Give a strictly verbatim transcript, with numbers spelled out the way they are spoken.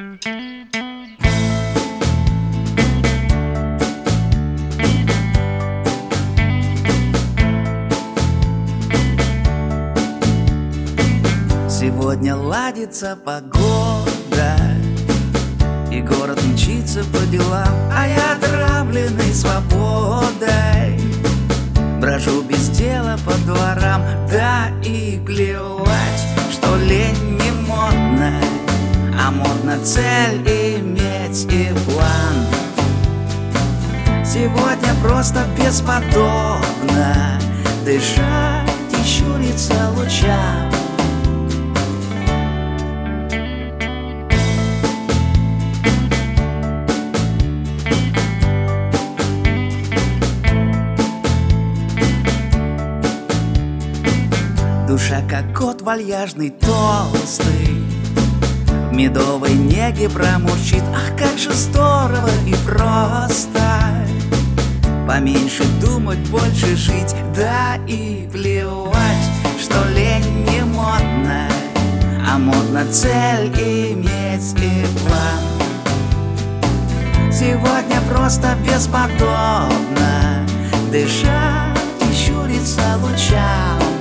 Сегодня ладится погода, и город мчится по делам, а я отравленный свободой брожу без дела по дворам. Да и плевать, что лень не модно, а модно цель иметь и план. Сегодня просто бесподобно дышать и щуриться лучам. Душа, как кот вальяжный, толстый, в медовой неге промурчит. Ах, как же здорово и просто поменьше думать, больше жить. Да и плевать, что лень не модно, а модно цель иметь и план. Сегодня просто бесподобно дышать и щуриться лучам.